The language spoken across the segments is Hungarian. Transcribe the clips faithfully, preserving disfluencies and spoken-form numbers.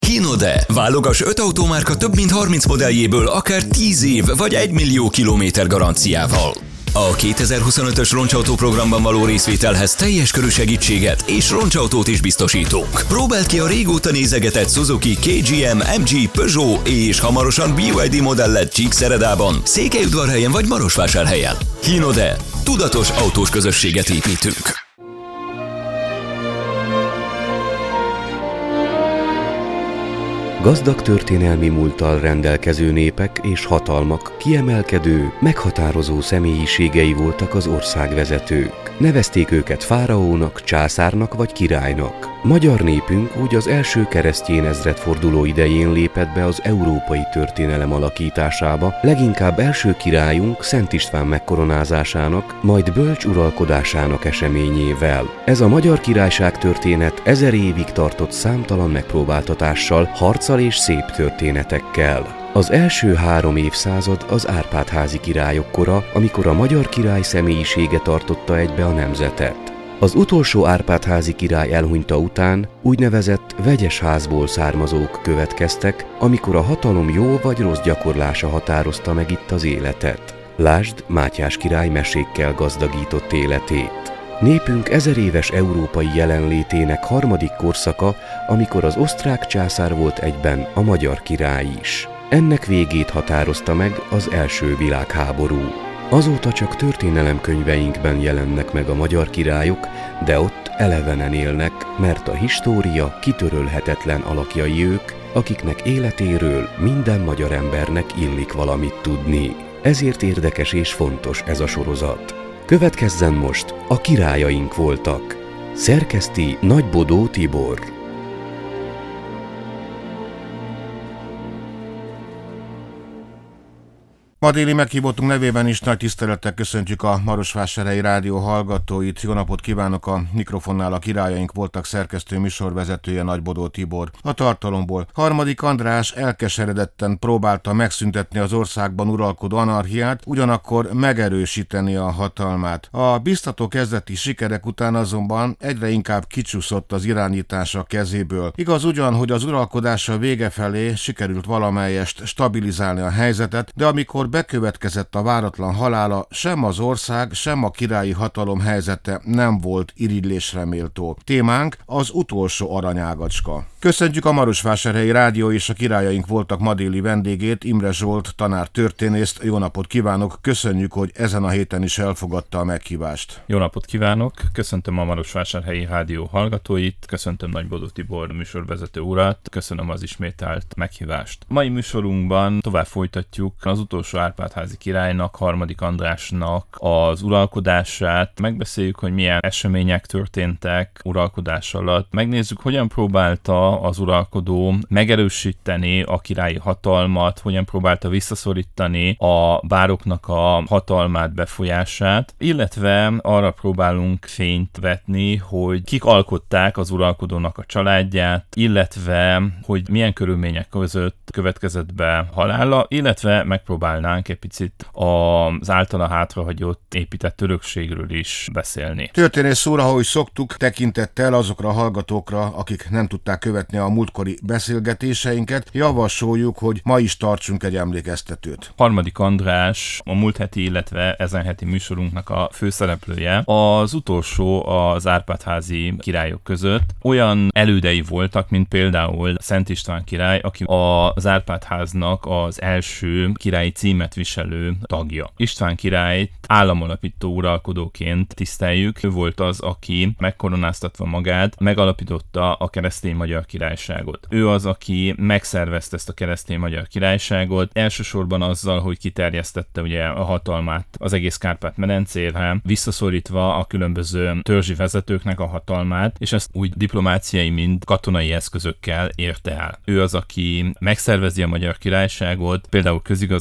Hinode. Válogass öt automárka több mint harminc modelljéből akár tíz év vagy egy millió kilométer garanciával. A kétezer-huszonötös roncsautó programban való részvételhez teljes körű segítséget és roncsautót is biztosítunk. Próbáld ki a régóta nézegetett Suzuki, ká gé em, em gé, Peugeot és hamarosan bé ipszilon dé modellet Csíkszeredában, Székelyudvarhelyen vagy Marosvásárhelyen. Hinode. Tudatos autós közösséget építünk. Gazdag történelmi múlttal rendelkező népek és hatalmak kiemelkedő, meghatározó személyiségei voltak az országvezetők. Nevezték őket fáraónak, császárnak vagy királynak. Magyar népünk úgy az első keresztény ezredforduló idején lépett be az európai történelem alakításába, leginkább első királyunk Szent István megkoronázásának, majd bölcs uralkodásának eseményével. Ez a Magyar Királyság történet ezer évig tartott számtalan megpróbáltatással, harccal és szép történetekkel. Az első három évszázad az Árpád-házi királyok kora, amikor a magyar király személyisége tartotta egybe a nemzetet. Az utolsó Árpád-házi király elhunyta után úgynevezett vegyes házból származók következtek, amikor a hatalom jó vagy rossz gyakorlása határozta meg itt az életet. Lásd Mátyás király mesékkel gazdagított életét. Népünk ezer éves európai jelenlétének harmadik korszaka, amikor az osztrák császár volt egyben a magyar király is. Ennek végét határozta meg az első világháború. Azóta csak történelemkönyveinkben jelennek meg a magyar királyok, de ott elevenen élnek, mert a história kitörölhetetlen alakjai ők, akiknek életéről minden magyar embernek illik valamit tudni. Ezért érdekes és fontos ez a sorozat. Következzen most a királyaink voltak. Szerkeszti Nagybodó Tibor. Ma déli meghívottunk nevében is nagy tisztelettel köszöntjük a Marosvásárhelyi Rádió hallgatóit. Jó napot kívánok, a mikrofonnál a királyaink voltak szerkesztő műsorvezetője Nagybodó Tibor. A tartalomból Harmadik András elkeseredetten próbálta megszüntetni az országban uralkodó anarchiát, ugyanakkor megerősíteni a hatalmát. A biztató kezdeti sikerek után azonban egyre inkább kicsúszott az irányítása kezéből. Igaz ugyan, hogy az uralkodása vége felé sikerült valamelyest stabilizálni a helyzetet, de amikor bekövetkezett a váratlan halála, sem az ország, sem a királyi hatalom helyzete nem volt irigylésre méltó. Témánk az utolsó aranyágacska. Köszöntjük a Marosvásárhelyi Rádió és a királyaink voltak ma déli vendégét, Imre Zsolt tanár történészt. Jó napot kívánok, köszönjük, hogy ezen a héten is elfogadta a meghívást. Jó napot kívánok, köszöntöm a Marosvásárhelyi Rádió hallgatóit, köszöntöm Nagybodó Tibor műsorvezető urat, köszönöm az ismételt meghívást. Mai műsorunkban tovább folytatjuk az utolsó Árpád-házi királynak, Harmadik Andrásnak az uralkodását, megbeszéljük, hogy milyen események történtek uralkodás alatt, megnézzük, hogyan próbálta az uralkodó megerősíteni a királyi hatalmat, hogyan próbálta visszaszorítani a bároknak a hatalmát, befolyását, illetve arra próbálunk fényt vetni, hogy kik alkották az uralkodónak a családját, illetve hogy milyen körülmények között következett be halála, illetve megpróbálnánk egy picit az általa hátrahagyott épített örökségről is beszélni. Történész úr, ahogy szoktuk, tekintettel azokra a hallgatókra, akik nem tudták követni a múltkori beszélgetéseinket, javasoljuk, hogy ma is tartsunk egy emlékeztetőt. Harmadik András, a múlt heti, illetve ezen heti műsorunknak a főszereplője, az utolsó az Árpád-házi királyok között. Olyan elődei voltak, mint például Szent István király, aki az Árpád-háznak az első királyi címet viselő tagja. István királyt államalapító uralkodóként tiszteljük. Ő volt az, aki megkoronáztatva magát megalapította a keresztény magyar királyságot. Ő az, aki megszervezte ezt a keresztény magyar királyságot, elsősorban azzal, hogy kiterjesztette ugye a hatalmát az egész Kárpát-medencére, visszaszorítva a különböző törzsi vezetőknek a hatalmát, és ezt úgy diplomáciai, mint katonai eszközökkel érte el. Ő az, aki megszervezi a magyar királyságot, például közigazgatási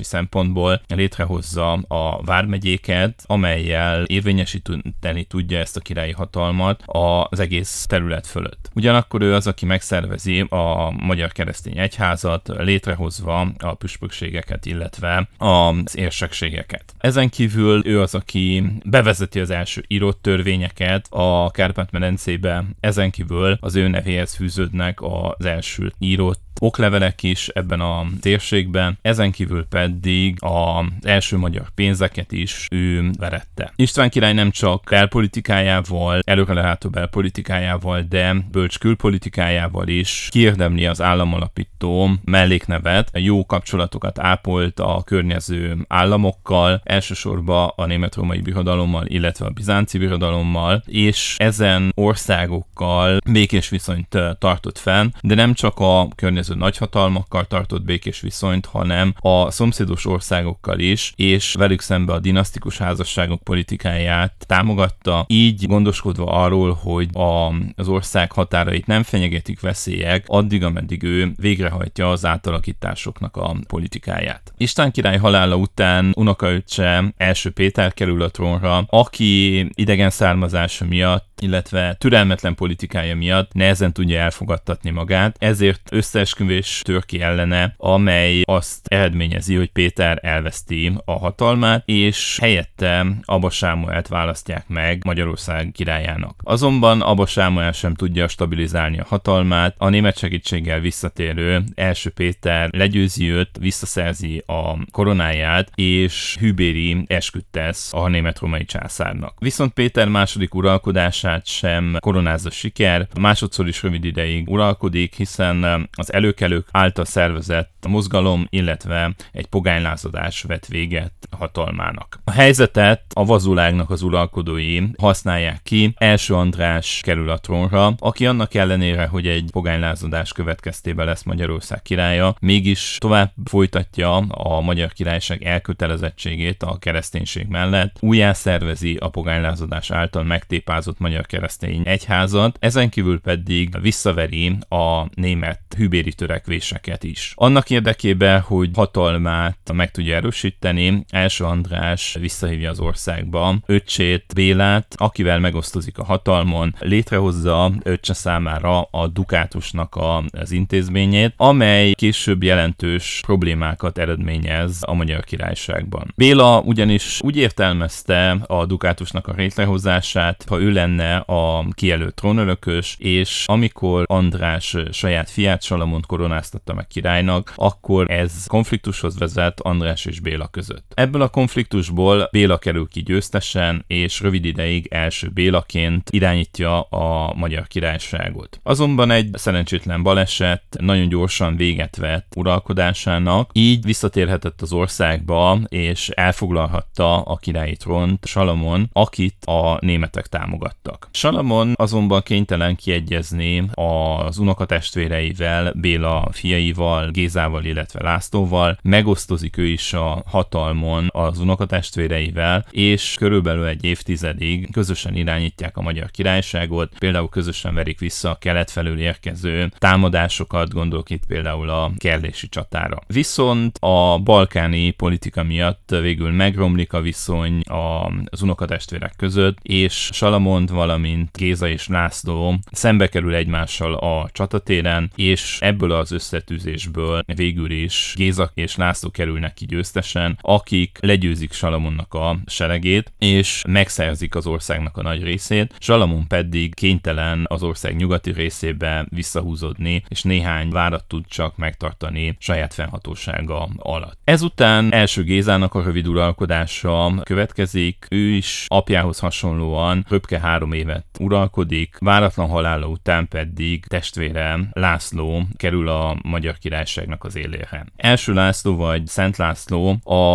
közigazgatási szempontból létrehozza a vármegyéket, amellyel érvényesíteni tudja ezt a királyi hatalmat az egész terület fölött. Ugyanakkor ő az, aki megszervezi a Magyar Keresztény Egyházat, létrehozva a püspökségeket, illetve az érsekségeket. Ezen kívül ő az, aki bevezeti az első írott törvényeket a Kárpát-medencébe, ezen kívül az ő nevéhez fűződnek az első írott oklevelek is ebben a térségben, ezen kívül pedig az első magyar pénzeket is ő verette. István király nem csak belpolitikájával, előrelátó belpolitikájával, de bölcs külpolitikájával is kiérdemli az államalapító melléknevet, jó kapcsolatokat ápolt a környező államokkal, elsősorban a német-római birodalommal, illetve a bizánci birodalommal, és ezen országokkal békés viszonyt tartott fenn, de nem csak a környező nagyhatalmakkal tartott békés viszonyt, hanem a szomszédos országokkal is, és velük szembe a dinasztikus házasságok politikáját támogatta, így gondoskodva arról, hogy a, az ország határait nem fenyegetik veszélyek, addig, ameddig ő végrehajtja az átalakításoknak a politikáját. István király halála után unokaöccse első Péter kerül a trónra, aki idegen származása miatt, illetve türelmetlen politikája miatt nehezen tudja elfogadtatni magát, ezért összeesküvés tör ki ellene, amely azt eredményezi, hogy Péter elveszti a hatalmát, és helyette Aba Sámuelt választják meg Magyarország királyának. Azonban Aba Sámuel sem tudja stabilizálni a hatalmát, a német segítséggel visszatérő első Péter legyőzi őt, visszaszerzi a koronáját, és hűbéri esküt tesz a német-római császárnak. Viszont Péter második uralkodását sem koronázza siker, másodszor is rövid ideig uralkodik, hiszen az előkelők által szervezett mozgalom, illetve egy pogánylázadás vet véget hatalmának. A helyzetet a vazulágnak az uralkodói használják ki. Első András kerül a trónra, aki annak ellenére, hogy egy pogánylázadás következtében lesz Magyarország királya, mégis tovább folytatja a magyar királyság elkötelezettségét a kereszténység mellett, újjászervezi a pogánylázadás által megtépázott magyar keresztény egyházat, ezen kívül pedig visszaveri a német hűbéri törekvéseket is. Annak érdekében, hogy hatalmát meg tudja erősíteni, első András visszahívja az országba öccsét, Bélát, akivel megosztozik a hatalmon, létrehozza öccse számára a dukátusnak a, az intézményét, amely később jelentős problémákat eredményez a Magyar Királyságban. Béla ugyanis úgy értelmezte a dukátusnak a létrehozását, ha ő lenne a kijelölt trónörökös, és amikor András saját fiát Salamont koronáztatta meg királynak, akkor ez konfliktushoz vezet András és Béla között. Ebből a konfliktusból Béla kerül ki győztesen, és rövid ideig első Bélaként irányítja a Magyar Királyságot. Azonban egy szerencsétlen baleset nagyon gyorsan véget vett uralkodásának, így visszatérhetett az országba, és elfoglalhatta a királyi trónt Salamon, akit a németek támogattak. Salamon azonban kénytelen kiegyezni az unokatestvéreivel, Béla fiaival, Gézával, illetve Lászlóval, megosztozik ő is a hatalmon az unokatestvéreivel, és körülbelül egy évtizedig közösen irányítják a Magyar Királyságot, például közösen verik vissza a kelet felől érkező támadásokat, gondolok itt például a kerlési csatára. Viszont a balkáni politika miatt végül megromlik a viszony az unokatestvérek között, és Salamont, valamint Géza és László szembe kerül egymással a csatatéren, és ebből az összetűzésből végül is Géza és László kerülnek ki győztesen, akik legyőzik Salamonnak a seregét, és megszerzik az országnak a nagy részét, Salamon pedig kénytelen az ország nyugati részébe visszahúzódni, és néhány várat tud csak megtartani saját fennhatósága alatt. Ezután első Gézának a rövid uralkodása következik, ő is apjához hasonlóan röpke három évet uralkodik, váratlan halála után pedig testvére László kerül a Magyar Királyságnak az élére. Első László vagy Szent László a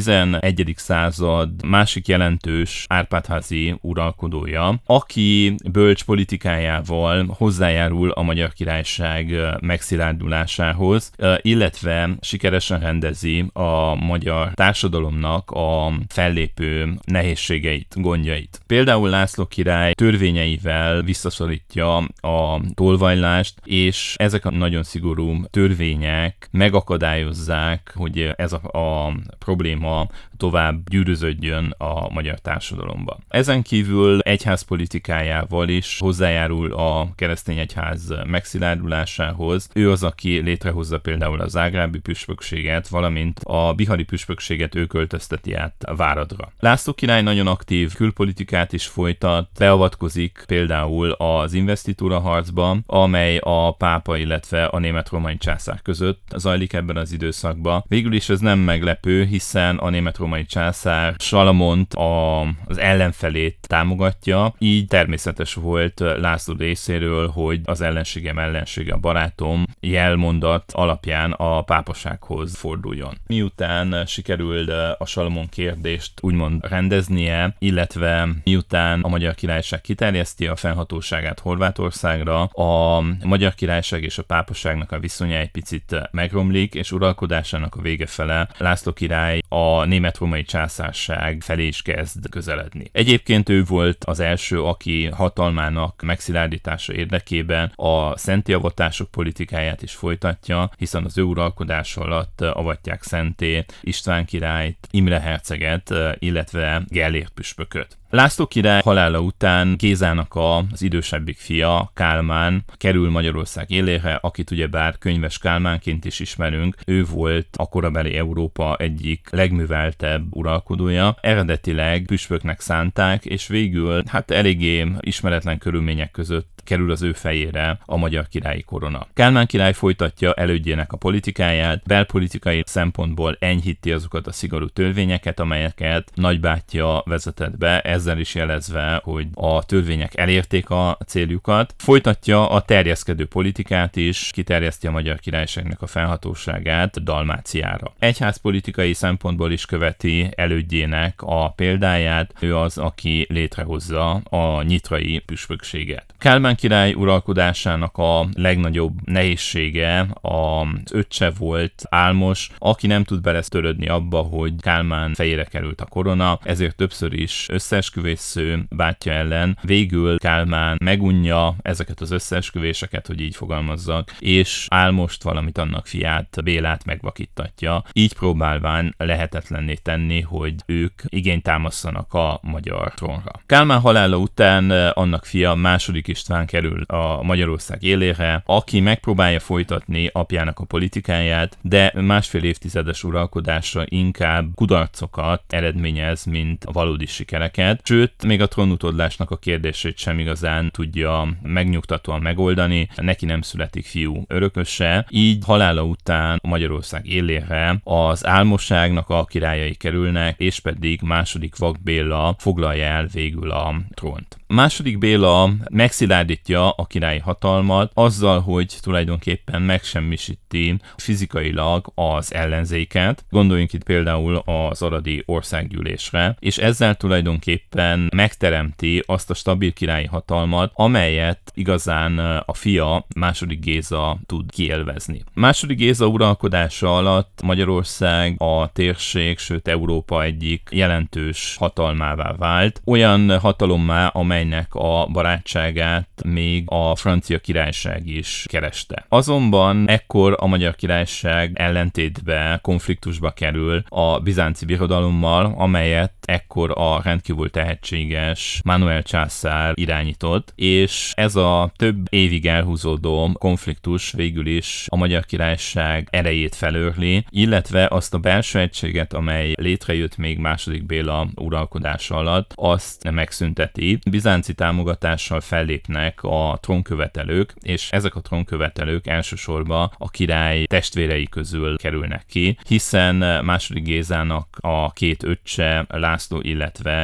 tizenegyedik század másik jelentős Árpád-házi uralkodója, aki bölcs politikájával hozzájárul a Magyar Királyság megszilárdulásához, illetve sikeresen rendezi a magyar társadalomnak a fellépő nehézségeit, gondjait. Például László király törvényeivel visszaszorítja a tolvajlást, és ezek a nagyon szigorú törvények megakadályozzák, hogy ez a, a probléma tovább gyűrűződjön a magyar társadalomba. Ezen kívül egyházpolitikájával is hozzájárul a keresztény egyház megszilárdulásához. Ő az, aki létrehozza például a zágrábi püspökséget, valamint a bihari püspökséget ő költözteti át Váradra. László király nagyon aktív külpolitikát is folytat, beavatkozik például az investitúra harcba, amely a pápa, illetve a német-római császár között zajlik ebben az időszakban. Végül is ez nem meglepő, hiszen a német-római császár Salamont a, az ellenfelét támogatja, így természetes volt László részéről, hogy az ellenségem ellensége a barátom jelmondat alapján a pápasághoz forduljon. Miután sikerült a Salamon kérdést úgymond rendeznie, illetve miután a Magyar Királyság kiterjeszti a fennhatóságát Horvátországra, a Magyar Királyság és a pápaságnak a viszonya egy picit megromlik, és uralkodásának a vége fele László király a német-római császárság felé is kezd közeledni. Egyébként ő volt az első, aki hatalmának megszilárdítása érdekében a szenti avatások politikáját is folytatja, hiszen az ő uralkodása alatt avatják szenté István királyt, Imre herceget, illetve Gellért püspököt. László király halála után Gézának az idősebbik fia, Kálmán kerül Magyarország élére, akit ugyebár Könyves Kálmánként is ismerünk. Ő volt a korabeli Európa egyik legműveltebb uralkodója. Eredetileg püspöknek szánták, és végül hát eléggé ismeretlen körülmények között kerül az ő fejére a magyar királyi korona. Kálmán király folytatja elődjének a politikáját, belpolitikai szempontból enyhíti azokat a szigorú törvényeket, amelyeket nagybátyja vezetett be, ezzel is jelezve, hogy a törvények elérték a céljukat. Folytatja a terjeszkedő politikát is, kiterjeszti a Magyar Királyságnak a fennhatóságát Dalmáciára. Egyházpolitikai szempontból is követi elődjének a példáját, ő az, aki létrehozza a nyitrai püspökséget. Kálmán király uralkodásának a legnagyobb nehézsége az öccse volt, Álmos, aki nem tud belesztörődni abba, hogy Kálmán fejére került a korona, ezért többször is összeesküvéssző bátyja ellen. Végül Kálmán megunja ezeket az összeesküvéseket, hogy így fogalmazzak, és Álmost, valamint annak fiát, Bélát megvakítatja, így próbálván lehetetlenné tenni, hogy ők igényt támasztanak a magyar trónra. Kálmán halála után annak fia, második István kerül a Magyarország élére, aki megpróbálja folytatni apjának a politikáját, de másfél évtizedes uralkodása inkább kudarcokat eredményez, mint valódi sikereket, sőt, még a trónutódlásnak a kérdését sem igazán tudja megnyugtatóan megoldani, neki nem születik fiú örököse, így halála után Magyarország élére az álmosságnak a királyai kerülnek, és pedig második Vak Béla foglalja el végül a trónt. Második Béla megszilárdítja a királyi hatalmat azzal, hogy tulajdonképpen megsemmisíti fizikailag az ellenzéket. Gondoljunk itt például az aradi országgyűlésre, és ezzel tulajdonképpen megteremti azt a stabil királyi hatalmat, amelyet igazán a fia, második Géza tud kiélvezni. Második Géza uralkodása alatt Magyarország a térség, sőt Európa egyik jelentős hatalmává vált, olyan hatalommá, amelynek a barátságát még a francia királyság is kereste. Azonban ekkor a Magyar Királyság ellentétbe, konfliktusba kerül a bizánci birodalommal, amelyet ekkor a rendkívül tehetséges Mánuel császár irányított, és ez a több évig elhúzódó konfliktus végül is a Magyar Királyság erejét felőrli, illetve azt a belső egységet, amely létrejött még második Béla uralkodása alatt, azt megszünteti. Bizánci támogatással fellépnek a trónkövetelők, és ezek a trónkövetelők elsősorban a király testvérei közül kerülnek ki, hiszen második Gézának a két öccse, László, illetve István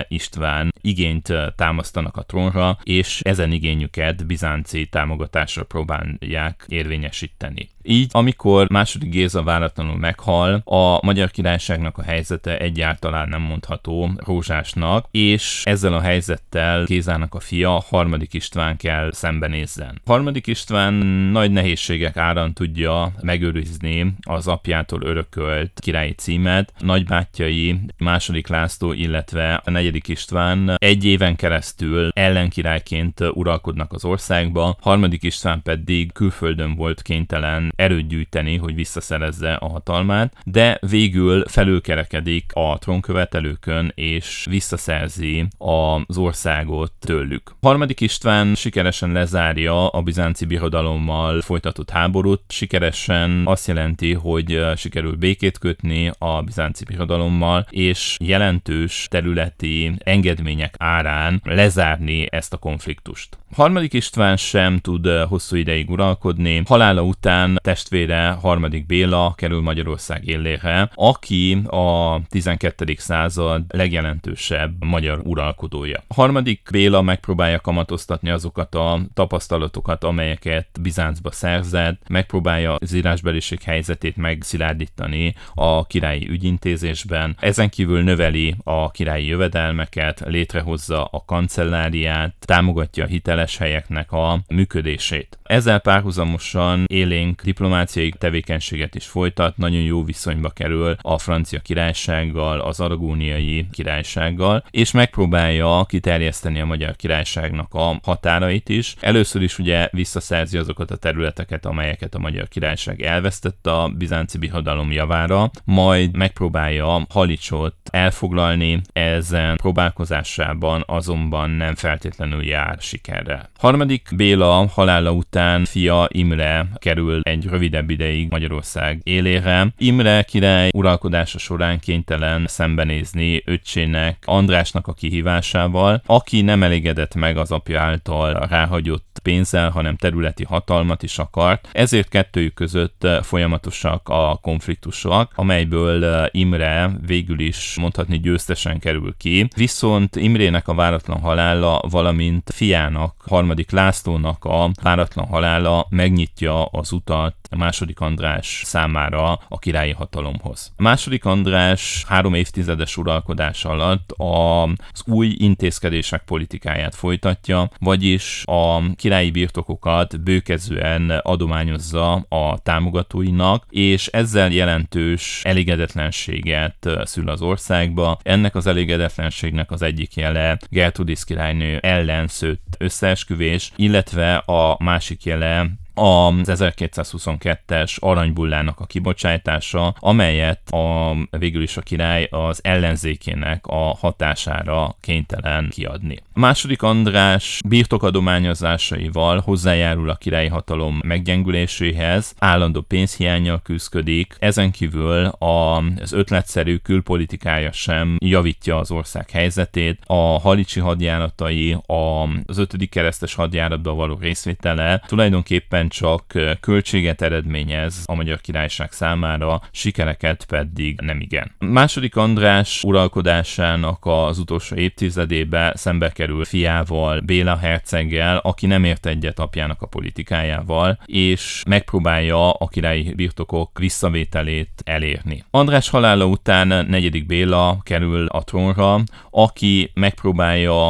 nyilván igényt támasztanak a trónra, és ezen igényüket bizánci támogatásra próbálják érvényesíteni. Így, amikor második Géza váratlanul meghal, a Magyar Királyságnak a helyzete egyáltalán nem mondható rózsásnak, és ezzel a helyzettel Gézának a fia, harmadik István kell szembenézzen. Harmadik István nagy nehézségek árán tudja megőrizni az apjától örökölt királyi címet. Nagybátyjai második László, illetve a negyedik István egy éven keresztül ellenkirályként uralkodnak az országba, harmadik István pedig külföldön volt kénytelen erőt gyűjteni, hogy visszaszerezze a hatalmát, de végül felülkerekedik a trónkövetelőkön, és visszaszerzi az országot tőlük. Harmadik István sikeresen lezárja a bizánci birodalommal folytatott háborút, sikeresen azt jelenti, hogy sikerül békét kötni a bizánci birodalommal, és jelentős területi engedmények árán lezárni ezt a konfliktust. Harmadik István sem tud hosszú ideig uralkodni. Halála után testvére harmadik Béla kerül Magyarország élére, aki a tizenkettedik század legjelentősebb magyar uralkodója. Harmadik Béla megpróbálja kamatoztatni azokat a tapasztalatokat, amelyeket Bizáncba szerzett, megpróbálja az írásbeliség helyzetét megszilárdítani a királyi ügyintézésben. Ezen kívül növeli a királyi jövedelmeket, létrehozza a kancelláriát, támogatja a hiteles helyeknek a működését. Ezzel párhuzamosan élénk diplomáciai tevékenységet is folytat, nagyon jó viszonyba kerül a francia királysággal, az aragóniai királysággal, és megpróbálja kiterjeszteni a Magyar Királyságnak a határait is. Először is ugye visszaszerzi azokat a területeket, amelyeket a Magyar Királyság elvesztett a bizánci birodalom javára, majd megpróbálja Halicsot elfoglalni, ezen próbálkozásában azonban nem feltétlenül jár sikerrel. Harmadik Béla halála után fia Imre kerül egy rövidebb ideig Magyarország élére. Imre király uralkodása során kénytelen szembenézni öccsének, Andrásnak a kihívásával, aki nem elégedett meg az apja által ráhagyott pénzzel, hanem területi hatalmat is akart. Ezért kettőjük között folyamatosak a konfliktusok, amelyből Imre végül is mondhatni győztesen kerül ki. Viszont Imrének a váratlan halála, valamint fiának, harmadik Lászlónak a váratlan halála megnyitja az utat második András számára a királyi hatalomhoz. A második András három évtizedes uralkodás alatt az új intézkedések politikáját folytatja, vagyis a királyi birtokokat bőkezően adományozza a támogatóinak, és ezzel jelentős elégedetlenséget szül az országba. Ennek az elégedetlenségnek az egyik jele Gertrudis királynő ellen szőtt összeesküvés, illetve a másik jele az ezerkétszázhuszonkettes aranybullának a kibocsátása, amelyet a, végül is a király az ellenzékének a hatására kénytelen kiadni. A második András birtokadományozásaival hozzájárul a királyi hatalom meggyengüléséhez, állandó pénzhiánnyal küszködik, ezen kívül az ötletszerű külpolitikája sem javítja az ország helyzetét, a halicsi hadjáratai, az ötödik keresztes hadjáratban való részvétele tulajdonképpen csak költséget eredményez a Magyar Királyság számára, sikereket pedig nem igen. Második András uralkodásának az utolsó évtizedébe szembe kerül fiával, Béla herceggel, aki nem ért egyet apjának a politikájával, és megpróbálja a királyi birtokok visszavételét elérni. András halála után negyedik Béla kerül a trónra, aki megpróbálja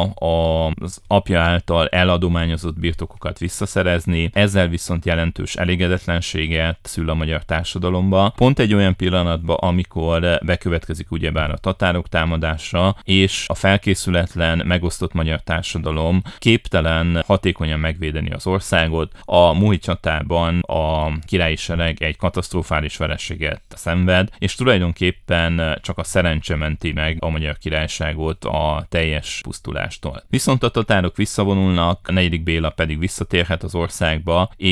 az apja által eladományozott birtokokat visszaszerezni, ezzel viszont jelentős elégedetlenséget szül a magyar társadalomba. Pont egy olyan pillanatban, amikor bekövetkezik ugyebár a tatárok támadása, és a felkészületlen, megosztott magyar társadalom képtelen hatékonyan megvédeni az országot. A Mohi csatában a királyi sereg egy katasztrofális vereséget szenved, és tulajdonképpen csak a szerencse menti meg a Magyar Királyságot a teljes pusztulástól. Viszont a tatárok visszavonulnak, a negyedik Béla pedig visszatérhet az országba, és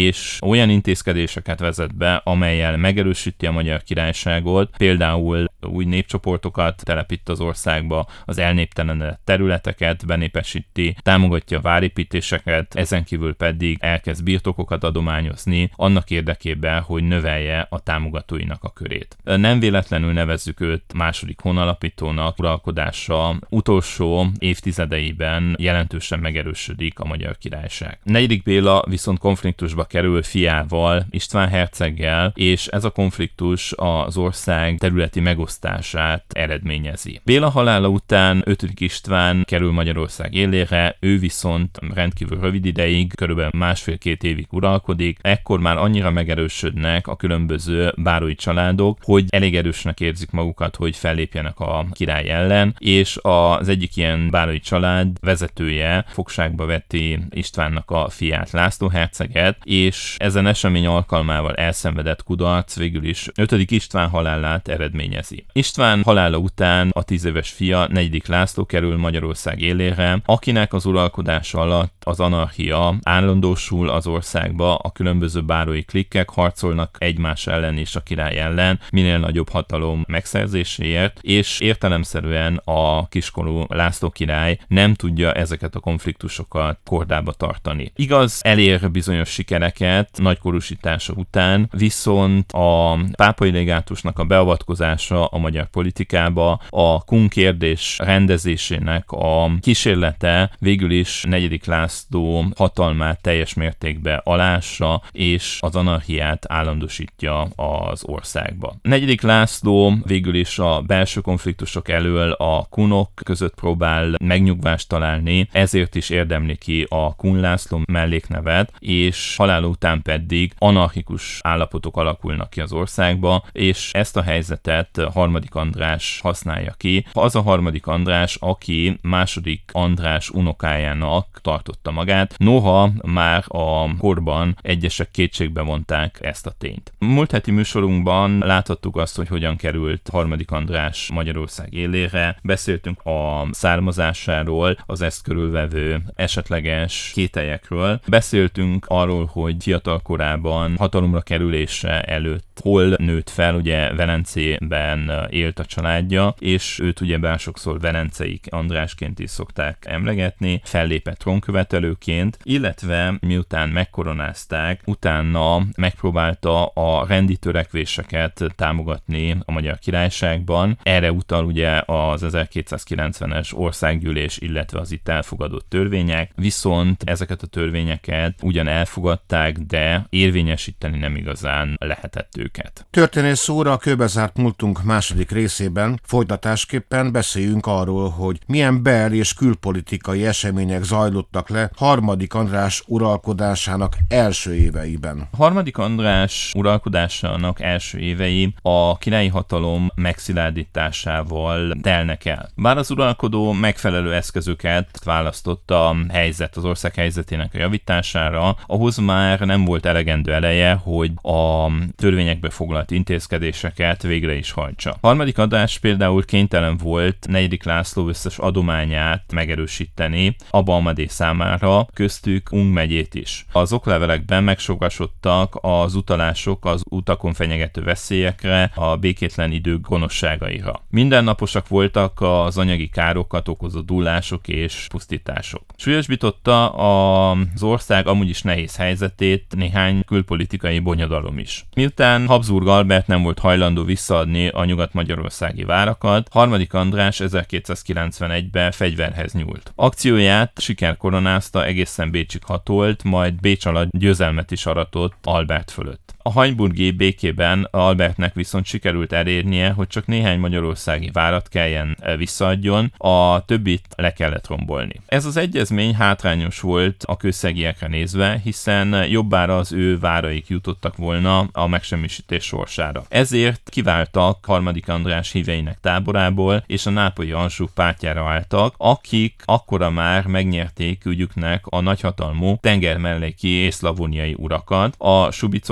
és olyan intézkedéseket vezet be, amellyel megerősíti a Magyar Királyságot, például új népcsoportokat telepít az országba, az elnéptelenedett területeket benépesíti, támogatja a várépítéseket, ezen kívül pedig elkezd birtokokat adományozni annak érdekében, hogy növelje a támogatóinak a körét. Nem véletlenül nevezzük őt második honalapítónak, uralkodása utolsó évtizedeiben jelentősen megerősödik a Magyar Királyság. Negyedik Béla viszont konfliktusba kerül fiával, István herceggel, és ez a konfliktus az ország területi megosztását eredményezi. Béla halála után ötödik István kerül Magyarország élére, ő viszont rendkívül rövid ideig, körülbelül másfél-két évig uralkodik. Ekkor már annyira megerősödnek a különböző bárói családok, hogy elég erősnek érzik magukat, hogy fellépjenek a király ellen, és az egyik ilyen bárói család vezetője fogságba veti Istvánnak a fiát, László herceget, és ezen esemény alkalmával elszenvedett kudarc végül is ötödik István halálát eredményezi. István halála után a tíz éves fia, negyedik László kerül Magyarország élére, akinek az uralkodása alatt az anarchia állandósul az országba, a különböző bárói klikkek harcolnak egymás ellen és a király ellen, minél nagyobb hatalom megszerzéséért, és értelemszerűen a kiskorú László király nem tudja ezeket a konfliktusokat kordába tartani. Igaz, elér bizonyos sikereket nagykorúsítása után, viszont a pápai légátusnak a beavatkozása a magyar politikába, a Kun kérdés rendezésének a kísérlete végül is negyedik László hatalmát teljes mértékben alássa, és az anarchiát állandosítja az országba. Negyedik László végül is a belső konfliktusok elől a kunok között próbál megnyugvást találni, ezért is érdemli ki a Kun László melléknevet, és halála után pedig anarchikus állapotok alakulnak ki az országba, és ezt a helyzetet harmadik András használja ki. Az a harmadik András, aki második András unokájának tartotta magát, noha már a korban egyesek kétségbe vonták ezt a tényt. Múlt heti műsorunkban láthattuk azt, hogy hogyan került harmadik András Magyarország élére, beszéltünk a származásáról, az ezt körülvevő esetleges kételyekről, beszéltünk arról, hogy fiatal korában hatalomra kerülése előtt hol nőtt fel, ugye Velencében élt a családja, és őt ugyebár sokszor Velencei Andrásként is szokták emlegetni, fellépett trónkövetelőként, illetve miután megkoronázták, utána megpróbálta a rendi törekvéseket támogatni a Magyar Királyságban. Erre utal ugye az ezerkétszázkilencvenes országgyűlés, illetve az itt elfogadott törvények, viszont ezeket a törvényeket ugyan elfogadták, de érvényesíteni nem igazán lehetett őket. Történész úr, a Kőbezárt múltunk második részében folytatásképpen beszéljünk arról, hogy milyen bel- és külpolitikai események zajlottak le harmadik András uralkodásának első éveiben. Harmadik András uralkodásának első évei a királyi hatalom megszilárdításával telnek el. Bár az uralkodó megfelelő eszközöket választott a helyzet, az ország helyzetének a javítására, ahhoz már nem volt elegendő eleje, hogy a törvényekbe foglalt intézkedéseket végre is hajtsa. Harmadik András például kénytelen volt negyedik László összes adományát megerősíteni Aba Amadé számára, köztük Ung megyét is. Az oklevelekben megsokasodtak az utalások az utakon fenyegető veszélyekre, a békétlen idők gonoszságaira. Mindennaposak voltak az anyagi károkat okozó dullások és pusztítások. Súlyosbította az ország amúgy is nehéz helyzetét néhány külpolitikai bonyodalom is. Miután Habsburg Albert nem volt hajlandó visszaadni a nyugat-magyarországi várakat, harmadik András ezerkétszázkilencvenegyben fegyverhez nyúlt. Akcióját siker koronázta, egészen Bécsig hatolt, majd Bécs alatt győzelmet is aratott Albert fölött. A hainburgi békében Albertnek viszont sikerült elérnie, hogy csak néhány magyarországi várat kelljen visszaadjon, a többit le kellett rombolni. Ez az egyezmény hátrányos volt a kőszegiekre nézve, hiszen jobbára az ő váraik jutottak volna a megsemmisítés sorsára. Ezért kiváltak harmadik András híveinek táborából, és a nápolyi Anjou pártjára álltak, akik akkora már megnyerték ügyüknek a nagyhatalmú tengermelléki és szlavóniai urakat, a subicokat,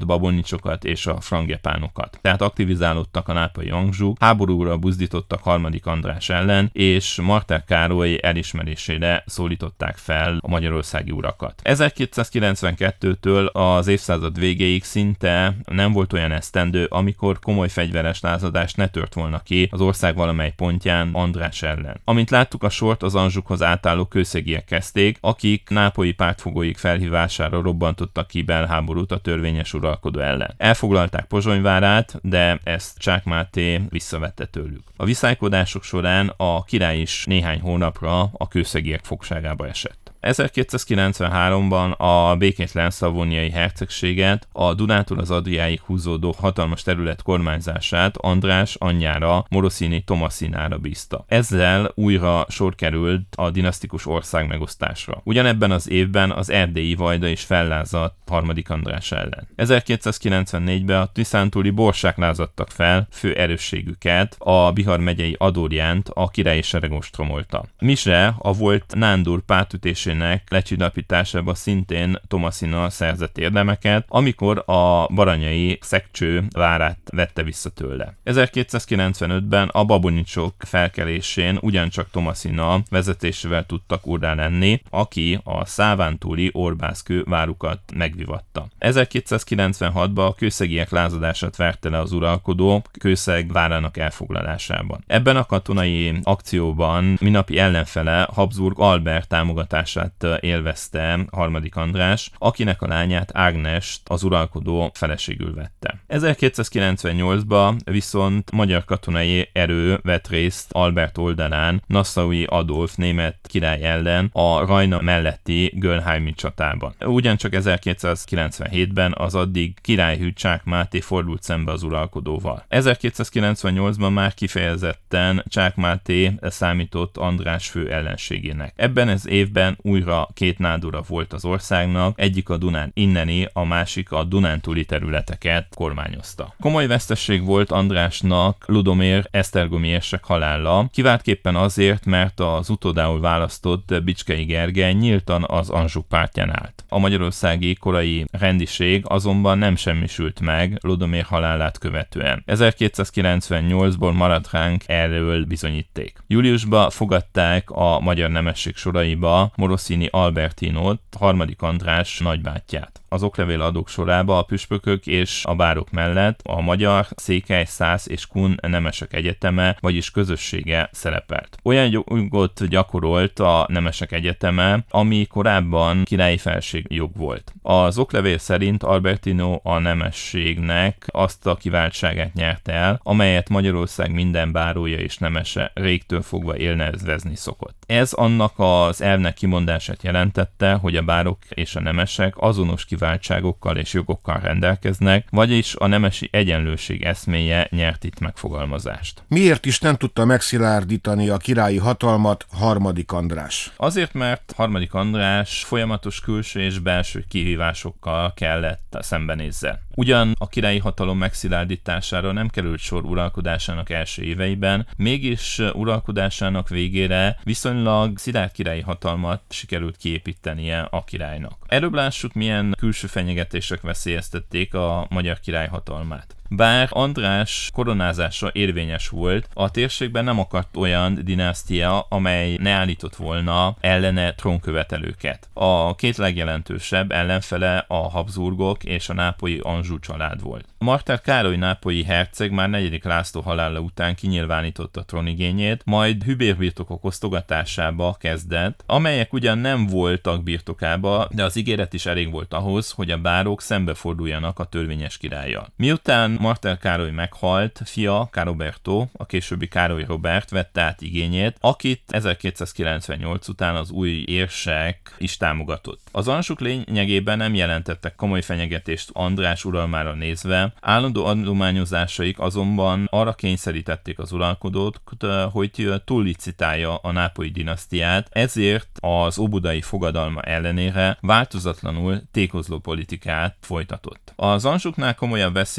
babonnicsokat és a frangepánokat. Tehát aktivizálódtak a nápolyi Anjouk, háborúra buzdítottak harmadik András ellen, és Martel Károly elismerésére szólították fel a magyarországi urakat. ezerkétszázkilencvenkettőtől az évszázad végéig szinte nem volt olyan esztendő, amikor komoly fegyveres lázadás ne tört volna ki az ország valamely pontján András ellen. Amint láttuk, a sort az Anjoukhoz átálló kőszegiek kezdték, akik nápolyi pártfogóik felhívására robbantottak ki belháborút a törvényes uralkodó ellen. Elfoglalták Pozsony várát, de ezt Csák Máté visszavette tőlük. A viszálykodások során a király is néhány hónapra a kőszegiek fogságába esett. ezerkétszázkilencvenháromban a békétlen szlavóniai hercegséget, a Dunántúl az Adriáig húzódó hatalmas terület kormányzását András anyjára, Morosini Tomasinára bízta. Ezzel újra sor került a dinasztikus ország megosztásra. Ugyanebben az évben az erdélyi vajda is fellázadt harmadik András ellen. ezerkétszázkilencvennégyben a tiszántúli borsák lázadtak fel, fő erősségüket, a Bihar megyei Adorjánt a királyi sereg ostromolta. Mise, a volt Nándur pártütésének lecsillapításába szintén Tomasina szerzett érdemeket, amikor a baranyai Szekcső várát vette vissza tőle. ezerkétszázkilencvenötben a babonnicsok felkelésén ugyancsak Tomasina vezetésével tudtak urrá lenni, aki a szávántúli Orbászkő várukat megvivatta. ezerkétszázkilencvenhatban a kőszegiek lázadását verte le az uralkodó Kőszeg várának elfoglalásában. Ebben a katonai akcióban minapi ellenfele Habsburg Albert támogatását élvezte harmadik András, akinek a lányát Ágnest az uralkodó feleségül vette. ezerkétszázkilencvennyolcban viszont magyar katonai erő vett részt Albert oldalán Nassaui Adolf német király ellen a Rajna melletti Gölheimi csatában. Ugyancsak ezerkétszázkilencvenhétben az addig királyhű Csák Máté fordult szembe az uralkodóval. ezerkétszázkilencvennyolcban már kifejezetten Csák Máté számított András fő ellenségének. Ebben az évben újra két nádura volt az országnak, egyik a Dunán inneni, a másik a dunántúli területeket kormányozta. Komoly vesztesség volt Andrásnak Ludomér esztergomi érsek halála, kiváltképpen azért, mert az utódául választott Bicskei Gergely nyíltan az Anjouk pártján állt. A magyarországi korai rendiség azonban nem semmisült meg Ludomér halálát követően. ezerkétszázkilencvennyolcból maradt ránk erről bizonyíték. Júliusban fogadták a magyar nemesség soraiba Morosini Albertinót, harmadik András nagybátyját. Az oklevél adók sorába a püspökök és a bárok mellett a magyar, székely, szász és kun nemesek egyeteme, vagyis közössége szerepelt. Olyan jogot gyakorolt a nemesek egyeteme, ami korábban királyi felségjog volt. Az oklevél szerint Albertino a nemességnek azt a kiváltságát nyerte el, amelyet Magyarország minden bárója és nemese régtől fogva élnevezni szokott. Ez annak az elvnek kimondását jelentette, hogy a bárok és a nemesek azonos kiváltságokkal és jogokkal rendelkeznek, vagyis a nemesi egyenlőség eszméje nyert itt megfogalmazást. Miért is nem tudta megszilárdítani a királyi hatalmat harmadik András? Azért, mert harmadik András folyamatos külső és belső kihívásokkal kellett szembenézze. Ugyan a királyi hatalom megszilárdítására nem került sor uralkodásának első éveiben, mégis uralkodásának végére viszonylag szilárd királyi hatalmat sikerült kiépítenie a királynak. Erről lássuk, milyen külső fenyegetések veszélyeztették a magyar király hatalmát. Bár András koronázása érvényes volt, a térségben nem akadt olyan dinasztia, amely ne állított volna ellene trónkövetelőket. A két legjelentősebb ellenfele a Habsburgok és a nápolyi Anjou család volt. Martel Károly nápolyi herceg már negyedik László halála után kinyilvánította trónigényét, majd hűbérbirtokok osztogatásába kezdett, amelyek ugyan nem voltak birtokába, de az ígéret is elég volt ahhoz, hogy a bárók szembeforduljanak a törvényes királlyal. Miután Martel Károly meghalt, fia Caroberto, a későbbi Károly Robert vette át igényét, akit ezerkétszázkilencvennyolc után az új érsek is támogatott. Az Anjouk lényegében nem jelentettek komoly fenyegetést András uralmára nézve, állandó adományozásaik azonban arra kényszerítették az uralkodót, hogy túllicitálja a nápolyi dinasztiát, ezért az óbudai fogadalma ellenére változatlanul tékozló politikát folytatott. Az Anjouknál komolyabb veszélyt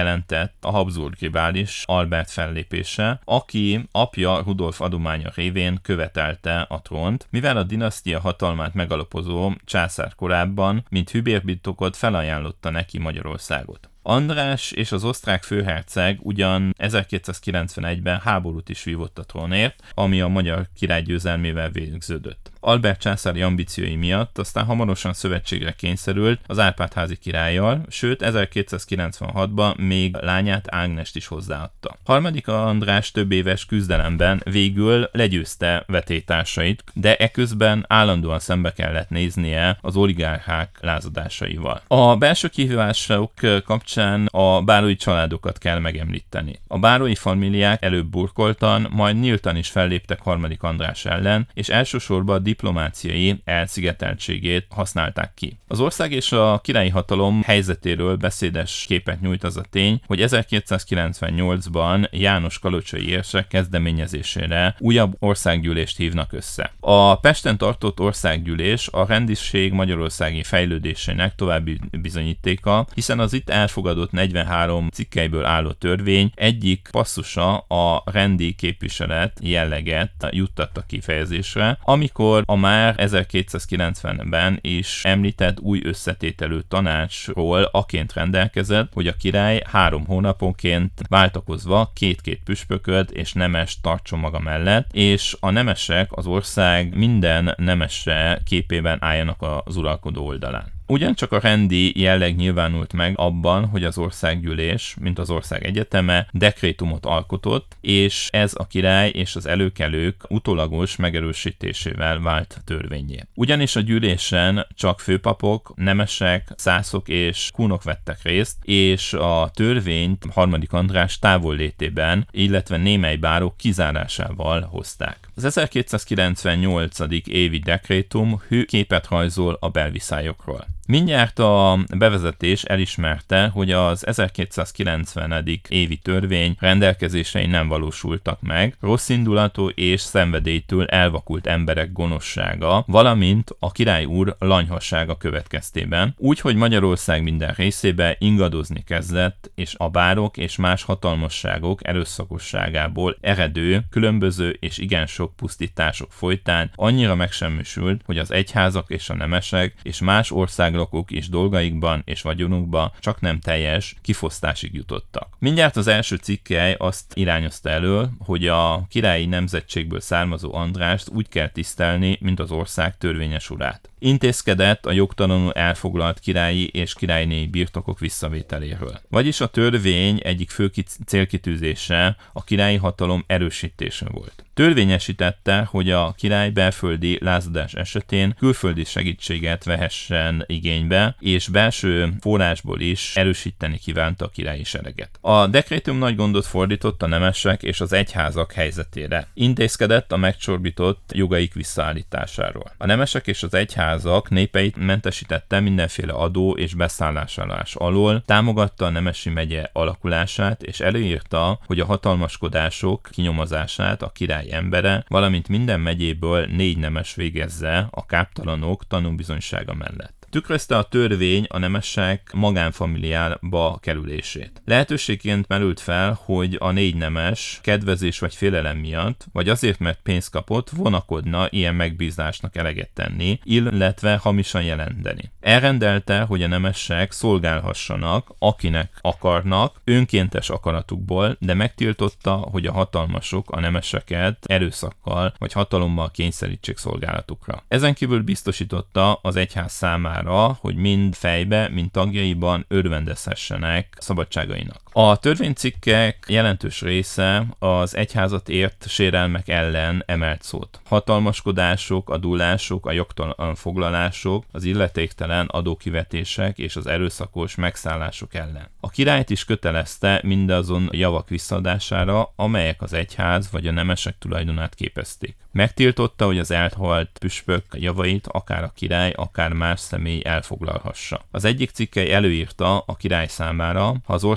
jelentett a Habsburg rivális Albert fellépése, aki apja Rudolf adománya révén követelte a trónt, mivel a dinasztia hatalmát megalapozó császár korábban, mint hűbérbirtokot felajánlotta neki Magyarországot. András és az osztrák főherceg ugyan ezerkétszázkilencvenegyben háborút is vívott a trónért, ami a magyar király győzelmével végződött. Albert császári ambíciói miatt aztán hamarosan szövetségre kényszerült az Árpád-házi királlyal, sőt ezerkétszázkilencvenhatban még lányát Ágnest is hozzáadta. Harmadik András több éves küzdelemben végül legyőzte vetélytársait, de eközben állandóan szembe kellett néznie az oligarchák lázadásaival. A belső kihívások kapcsán a bárói családokat kell megemlíteni. A bárói familiák előbb burkoltan, majd nyíltan is felléptek harmadik András ellen, és elsősorban a diplomáciai elszigeteltségét használták ki. Az ország és a királyi hatalom helyzetéről beszédes képet nyújt az a tény, hogy ezerkétszázkilencvennyolcban János kalocsai érsek kezdeményezésére újabb országgyűlést hívnak össze. A Pesten tartott országgyűlés a rendiség magyarországi fejlődésének további bizonyítéka, hiszen az itt elfogadott negyvenhárom cikkelyből álló törvény egyik passzusa a rendi képviselet jelleget juttatta kifejezésre, amikor a már ezerkétszázkilencvenben is említett új összetételű tanácsról aként rendelkezett, hogy a király három hónaponként váltakozva két-két püspököt és nemest tartson maga mellett, és a nemesek az ország minden nemese képében álljanak az uralkodó oldalán. Ugyancsak a rendi jelleg nyilvánult meg abban, hogy az országgyűlés, mint az ország egyeteme, dekrétumot alkotott, és ez a király és az előkelők utólagos megerősítésével vált törvénnyé. Ugyanis a gyűlésen csak főpapok, nemesek, szászok és kunok vettek részt, és a törvényt harmadik András távollétében, illetve némely bárók kizárásával hozták. Az ezerkétszázkilencvennyolcadik évi dekrétum hű képet rajzol a belviszályokról. Mindjárt a bevezetés elismerte, hogy az ezerkétszázkilencvenedik évi törvény rendelkezései nem valósultak meg, rosszindulatú és szenvedélytől elvakult emberek gonoszsága, valamint a király úr lanyhassága következtében, úgyhogy Magyarország minden részébe ingadozni kezdett, és a bárok és más hatalmasságok erőszakosságából eredő, különböző és igen sok pusztítások folytán annyira megsemmisült, hogy az egyházak és a nemesek és más ország lakók is dolgaikban és vagyonukban csak nem teljes kifosztásig jutottak. Mindjárt az első cikkely azt irányozta elő, hogy a királyi nemzetségből származó Andrást úgy kell tisztelni, mint az ország törvényes urát. Intézkedett a jogtalanul elfoglalt királyi és királynéi birtokok visszavételéről. Vagyis a törvény egyik fő célkitűzése a királyi hatalom erősítése volt. Törvényesítette, hogy a király belföldi lázadás esetén külföldi segítséget vehessen igénybe, és belső forrásból is erősíteni kívánta a királyi sereget. A dekrétum nagy gondot fordított a nemesek és az egyházak helyzetére. Intézkedett a megcsorbított jogaik visszaállításáról. A nemesek és az egyházak népeit mentesítette mindenféle adó és beszállásálás alól, támogatta a nemesi megye alakulását, és előírta, hogy a hatalmaskodások kinyomozását a király embere, valamint minden megyéből négy nemes végezze a káptalanok tanúbizonysága mellett. Tükrözte a törvény a nemesek magánfamiliába kerülését. Lehetőségként merült fel, hogy a négy nemes kedvezés vagy félelem miatt, vagy azért, mert pénzt kapott, vonakodna ilyen megbízásnak eleget tenni, illetve hamisan jelenteni. Elrendelte, hogy a nemesek szolgálhassanak, akinek akarnak, önkéntes akaratukból, de megtiltotta, hogy a hatalmasok a nemeseket erőszakkal vagy hatalommal kényszerítsék szolgálatukra. Ezen kívül biztosította az egyház számára, hogy mind fejbe, mind tagjaiban örvendezhessenek szabadságainak. A törvénycikkek jelentős része az egyházat ért sérelmek ellen emelt szót. Hatalmaskodások, adulások, a jogtalan foglalások, az illetéktelen adókivetések és az erőszakos megszállások ellen. A királyt is kötelezte mindazon javak visszaadására, amelyek az egyház vagy a nemesek tulajdonát képezték. Megtiltotta, hogy az elhalt püspök javait akár a király, akár más személy elfoglalhassa. Az egyik cikkely előírta a király számára, ha az ország bármely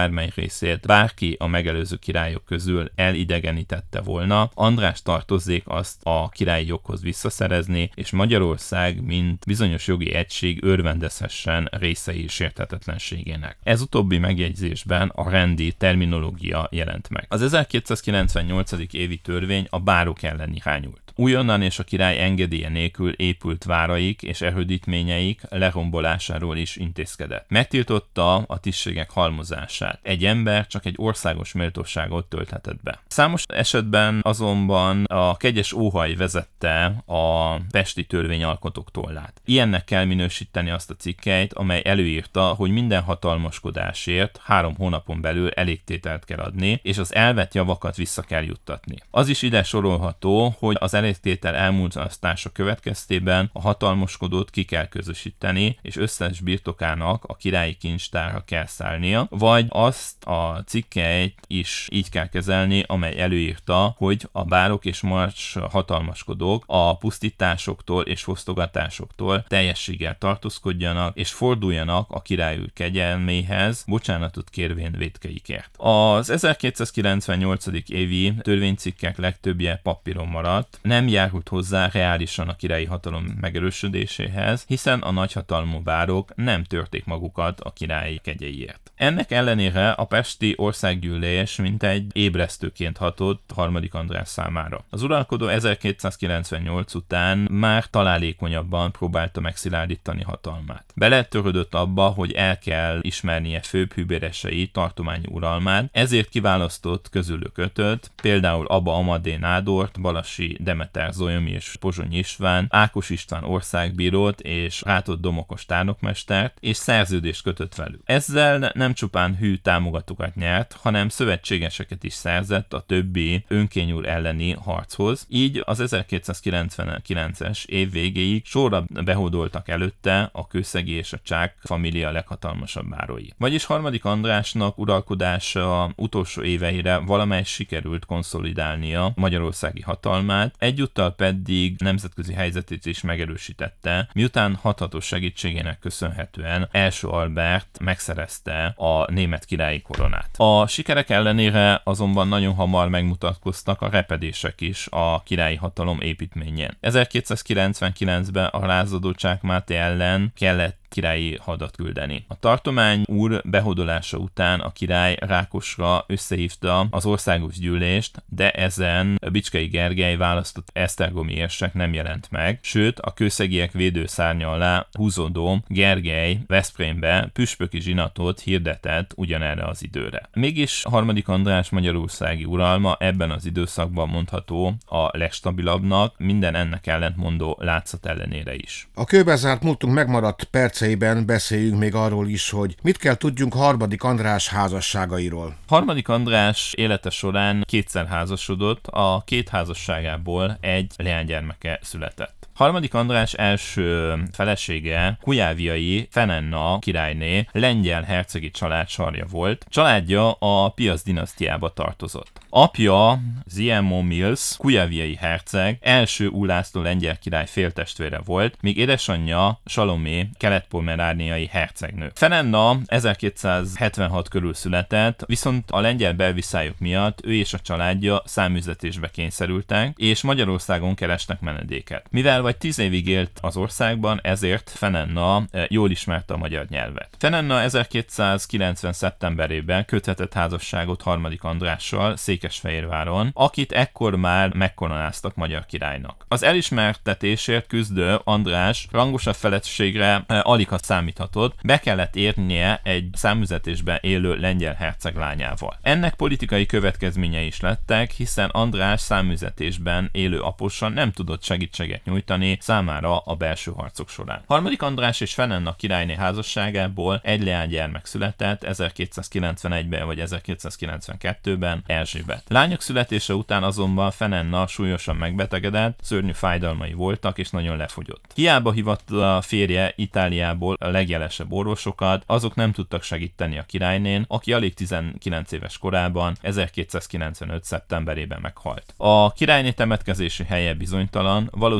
bármely részét bárki a megelőző királyok közül elidegenítette volna, András tartozzék azt a királyi joghoz visszaszerezni, és Magyarország, mint bizonyos jogi egység örvendezhessen részei sérthetetlenségének. Ez utóbbi megjegyzésben a rendi terminológia jelent meg. Az ezerkétszázkilencvennyolcadik évi törvény a bárok ellen irányult. Újonnan és a király engedélye nélkül épült váraik és erődítményeik lerombolásáról is intézkedett. Megtiltotta a tisztségek halmozását. Egy ember csak egy országos méltóságot tölthetett be. Számos esetben azonban a kegyes óhaj vezette a pesti törvényalkotók tollát. Ilyennek kell minősíteni azt a cikkeit, amely előírta, hogy minden hatalmaskodásért három hónapon belül elégtételt kell adni, és az elvett javakat vissza kell juttatni. Az is ide sorolható, hogy az elégtétel elmulasztása következtében a hatalmaskodót ki kell közösíteni, és összes birtokának a királyi kincstárra kell szállnia, vagy azt a cikkeit is így kell kezelni, amely előírta, hogy a bárok és más hatalmaskodók a pusztításoktól és fosztogatásoktól teljességgel tartózkodjanak, és forduljanak a király kegyelméhez, bocsánatot kérvén vétkeikért. Az ezerkétszázkilencvennyolcadik évi törvénycikkek legtöbbje papíron maradt, nem járult hozzá reálisan a királyi hatalom megerősödéséhez, hiszen a nagyhatalmú bárok nem törték magukat a királyi kegyeiért. Ennek ellenére a pesti országgyűlés mintegy ébresztőként hatott harmadik András számára. Az uralkodó ezerkétszázkilencvennyolc után már találékonyabban próbálta megszilárdítani hatalmát. Beletörődött abba, hogy el kell ismernie főbb hűbéresei tartományi uralmát, ezért kiválasztott közülük ötöt, például Aba Amadé Nádort, Balassi Demeter Zolyomi és Pozsony István, Ákos István országbírót és Rátott Domokos tárnokmestert, és szerződést kötött velük. Ezzel nem csupán hű támogatókat nyert, hanem szövetségeseket is szerzett a többi önkényúr elleni harchoz, így az ezerkétszázkilencvenkilences év végéig sorra behódoltak előtte a Kőszegi és a Csák família leghatalmasabb bárói. Vagyis harmadik Andrásnak uralkodása utolsó éveire valamely sikerült konszolidálnia magyarországi hatalmát, egyúttal pedig nemzetközi helyzetét is megerősítette, miután hathatós segítségének köszönhetően első Albert megszerezte a német királyi koronát. A sikerek ellenére azonban nagyon hamar megmutatkoztak a repedések is a királyi hatalom építményén. ezerkétszázkilencvenkilencben a lázadó Csák Máté ellen kellett királyi hadat küldeni. A tartomány úr behódolása után a király Rákosra összehívta az országos gyűlést, de ezen Bicskei Gergely választott esztergomi érsek nem jelent meg, sőt a kőszegiek védőszárnya alá húzódó Gergely Veszprémbe püspöki zsinatot hirdetett ugyanerre az időre. Mégis harmadik András magyarországi uralma ebben az időszakban mondható a legstabilabbnak, minden ennek ellentmondó látszat ellenére is. A kőbezárt múltunk megmaradt perceiben beszéljünk még arról is, hogy mit kell tudjunk harmadik András házasságairól. Harmadik András élete során kétszer házasodott, a két házasságából egy leánygyermeke született. Harmadik András első felesége Kujáviai Fenenna királyné lengyel hercegi család sarja volt. Családja a Piasz dinasztiába tartozott. Apja Ziemo Mills kujáviai herceg első Ulászló lengyel király féltestvére volt, míg édesanyja Salomé kelet-pomerániai hercegnő. Fenenna ezerkétszázhetvenhat körül született, viszont a lengyel belviszályok miatt ő és a családja száműzetésbe kényszerültek, és Magyarországon kerestek menedéket. Mivel vagy tíz évig élt az országban, ezért Fenenna jól ismerte a magyar nyelvet. Fenenna ezerkétszázkilencven szeptemberében köthetett házasságot harmadik Andrással Székesfehérváron, akit ekkor már megkoronáztak magyar királynak. Az elismertetésért küzdő András rangosabb feleségre alig számíthatott, be kellett érnie egy számüzetésben élő lengyel herceg lányával. Ennek politikai következményei is lettek, hiszen András számüzetésben élő aposa nem tudott segítséget nyújtani számára a belső harcok során. Harmadik András és Fenenna királyné házasságából egy leánygyermek született ezerkétszázkilencvenegyben vagy ezerkétszázkilencvenkettőben Erzsébet. Lányok születése után azonban Fenenna súlyosan megbetegedett, szörnyű fájdalmai voltak és nagyon lefogyott. Hiába hivatta a férje Itáliából a legjelesebb orvosokat, azok nem tudtak segíteni a királynén, aki alig tizenkilenc éves korában ezerkétszázkilencvenöt szeptemberében meghalt. A királyné temetkezési helye bizonytalan, valószínűleg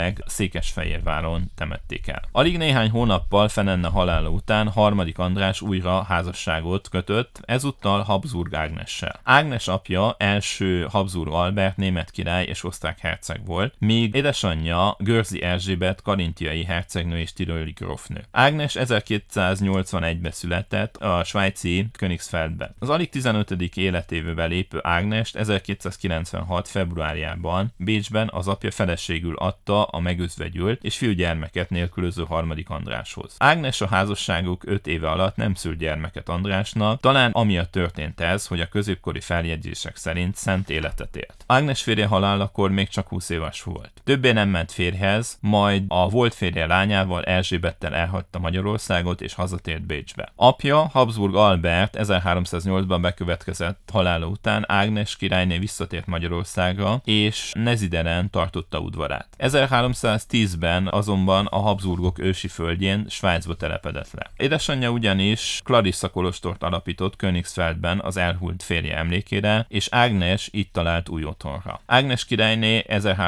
remélhetőleg Székesfehérváron temették el. Alig néhány hónappal Fenenne halála után harmadik András újra házasságot kötött, ezúttal Habsburg Ágnessel. Ágnes apja első Habsburg Albert német király és osztrák herceg volt, míg édesanyja Görzi Erzsébet karintiai hercegnő és tiroli grófnő. Ágnes ezerkétszáznyolcvanegyben született a svájci Königsfeldben. Az alig tizenötödik életévbe lépő Ágnest ezerkétszázkilencvenhat februárjában Bécsben az apja feleségül adta a megözvegyült és fiúgyermeket nélkülöző harmadik Andráshoz. Ágnes a házasságuk öt éve alatt nem szült gyermeket Andrásnak, talán amiatt történt ez, hogy a középkori feljegyzések szerint szent életet élt. Ágnes férje halálakor még csak húsz éves volt. Többé nem ment férjhez, majd a volt férje lányával, Erzsébettel elhagyta Magyarországot és hazatért Bécsbe. Apja, Habsburg Albert ezerháromszáznyolcban bekövetkezett halála után Ágnes királyné visszatért Magyarországra, és Nezideren tartotta udvarát. ezerháromszáztízben azonban a Habsburgok ősi földjén, Svájcba telepedett le. Édesanyja ugyanis Clarissa kolostort alapított Königsfeldben az elhult férje emlékére, és Ágnes itt talált új otthonra. Ágnes királyné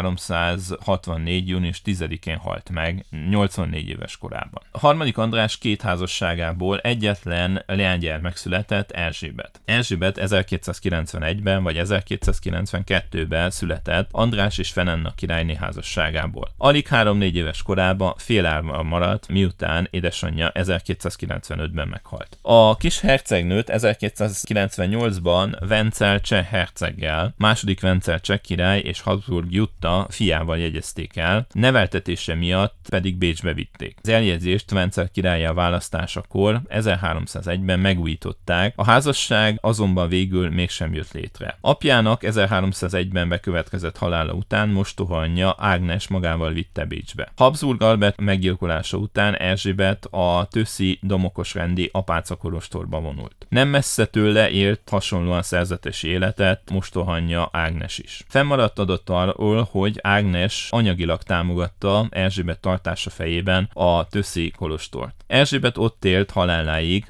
ezerháromszázhatvannégy. június tizedikén halt meg, nyolcvannégy éves korában. A harmadik András két házasságából egyetlen leánygyermek született, Erzsébet. Erzsébet ezerkétszázkilencvenegyben vagy ezerkétszázkilencvenkettőben született András és Fenenna királyné házasságából. Alig három-négy éves korában félárva maradt, miután édesanyja ezerkétszázkilencvenötben meghalt. A kis hercegnőt ezerkétszázkilencvennyolcban Vencel cseh herceggel, második Vencel cseh király és Habsburg Jutta fiával jegyezték el, neveltetése miatt pedig Bécsbe vitték. Az eljegyzést Vencel királlyá választásakor ezerháromszázegyben megújították, a házasság azonban végül mégsem jött létre. Apjának ezerháromszázegyben bekövetkezett halála után mostoha anyja Ágnes magával vitte Bécsbe. Habsburg Albert meggyilkolása után Erzsébet a tösszi domokosrendi apáca kolostorba vonult. Nem messze tőle élt hasonlóan szerzetesi életet mostoha anyja Ágnes is. Fennmaradt adat arról, hogy Ágnes anyagilag támogatta Erzsébet tartása fejében a tösszi kolostort. Erzsébet ott élt haláláig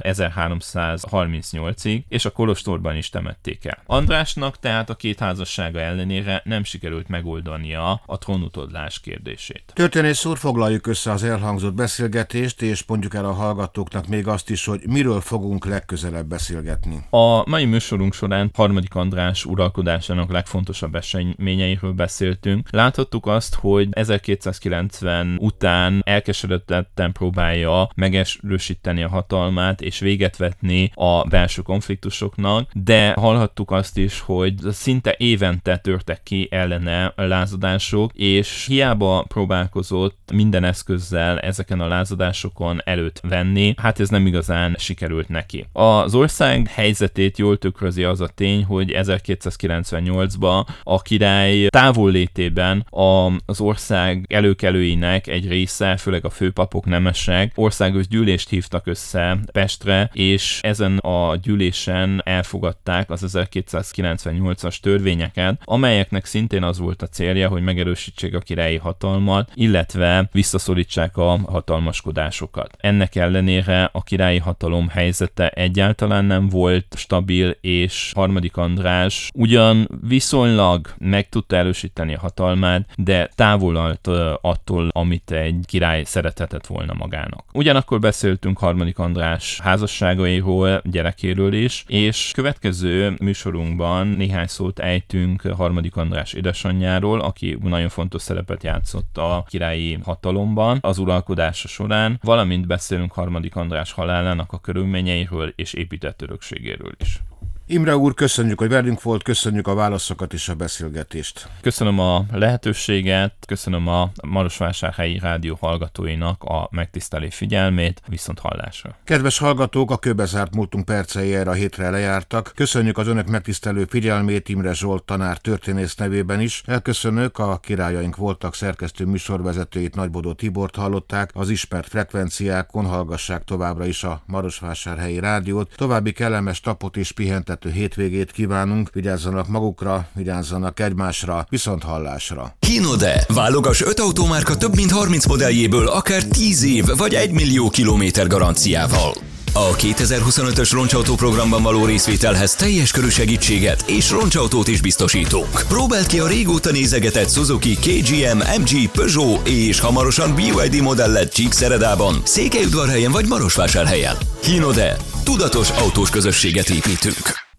ezerháromszázharmincnyolcig, és a kolostorban is temették el. Andrásnak tehát a két házassága ellenére nem sikerült megoldania a trónutódlás kérdését. Történész úr, foglaljuk össze az elhangzott beszélgetést, és mondjuk el a hallgatóknak még azt is, hogy miről fogunk legközelebb beszélgetni. A mai műsorunk során harmadik András uralkodásának legfontosabb eseményeiről beszéltünk. Láthattuk azt, hogy ezerkétszázkilencven után elkeseredetten próbálja megerősíteni a hatalmát és véget vetni a belső konfliktusoknak, de hallhattuk azt is, hogy szinte évente törtek ki ellene lázadások, és hiába próbálkozott minden eszközzel ezeken a lázadásokon előtt venni, hát ez nem igazán sikerült neki. Az ország helyzetét jól tükrözi az a tény, hogy ezerkétszázkilencvennyolcban a király távollétében az ország előkelőinek egy része, főleg a főpapok, nemesek országos gyűlést hívtak össze Pestre, és ezen a gyűlésen elfogadták az ezerkétszázkilencvennyolcas törvényeket, amelyeknek szintén az volt a célja, hogy megerősítsék a királyi hatalmat, illetve visszaszorítsák a hatalmaskodásokat. Ennek ellenére a királyi hatalom helyzete egyáltalán nem volt stabil, és harmadik András ugyan viszonylag meg tudta erősíteni a hatalmát, de távol állt attól, amit egy király szerethetett volna magának. Ugyanakkor beszéltünk harmadik András házasságairól, gyerekéről is, és következő műsorunkban néhány szót ejtünk harmadik András édesanyjáról, aki nagyon fontos szerepet játszott a királyi hatalomban az uralkodása során, valamint beszélünk harmadik András halálának a körülményeiről és épített örökségéről is. Imre úr, köszönjük, hogy velünk volt, köszönjük a válaszokat és a beszélgetést. Köszönöm a lehetőséget, köszönöm a Marosvásárhelyi Rádió hallgatóinak a megtisztelő figyelmét, viszont hallásra. Kedves hallgatók, a kőbezárt múltunk percei erre a hétre lejártak. Köszönjük az önök megtisztelő figyelmét Imre Zsolt tanár történész nevében is. Elköszönök, a királyaink voltak szerkesztő műsorvezetőit, Nagybodó Tibort hallották, az ismert frekvenciákon hallgassák továbbra is a Marosvásárhelyi Rádiót. További kellemes napot és pihentető hétvégét kívánunk, vigyázzanak magukra, vigyázzanak egymásra, viszont hallásra. Hinode, válogass öt autómárka több mint harminc modelljéből akár tíz év vagy egy millió kilométer garanciával. A kétezer-huszonötös roncsautó programban való részvételhez teljes körű segítséget és roncsautót is biztosítunk. Próbáld ki a régóta nézegetett Suzuki, ká gé em, em gé, Peugeot és hamarosan bé ipszilon dé modellet Csíkszeredában, Székelyudvarhelyen vagy Marosvásárhelyen. Hinode, tudatos autós közösséget építünk.